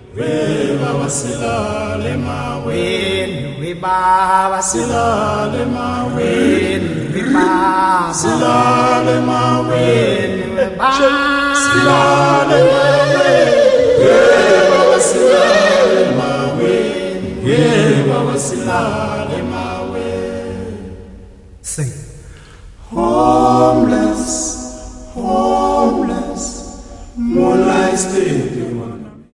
we baba silale maweni, we baba silale maweni, we baba silale maweni, we baba silale maweni, we baba silale maweni, we baba silale maweni. Sing. Homeless, homeless, moonlight stadium.